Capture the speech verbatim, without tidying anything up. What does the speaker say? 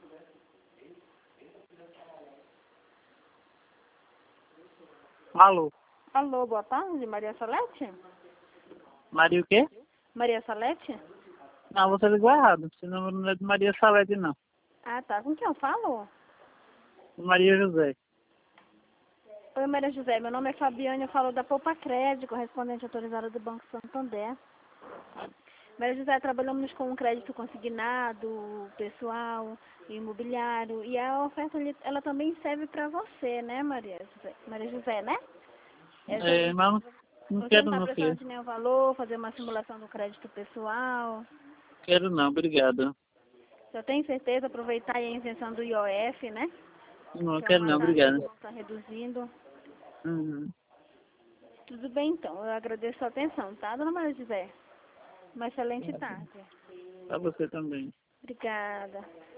Alô? Alô, boa tarde, Maria Salete? Maria o quê? Maria Salete? Não, você ligou errado. Esse número não é de Maria Salete, não. Ah, tá. Com quem eu falo? Maria José. Oi, Maria José. Meu nome é Fabiane, eu falo da Poupa Crédito, correspondente autorizada do Banco Santander. Maria José, trabalhamos com crédito consignado, pessoal, imobiliário. E a oferta, ela também serve para você, né, Maria José? Maria José, né? É, mas não, não Você não quero está não, prestando filho. de nenhum valor, fazer uma simulação do crédito pessoal. Quero não, obrigado. Eu tenho certeza, aproveitar aí a isenção do I O F, né? Não, Que é quero uma não, taxa que obrigado. está reduzindo. Uhum. Tudo bem, então. Eu agradeço a atenção, tá, dona Maria José? Uma excelente tarde. Pra você também. Obrigada.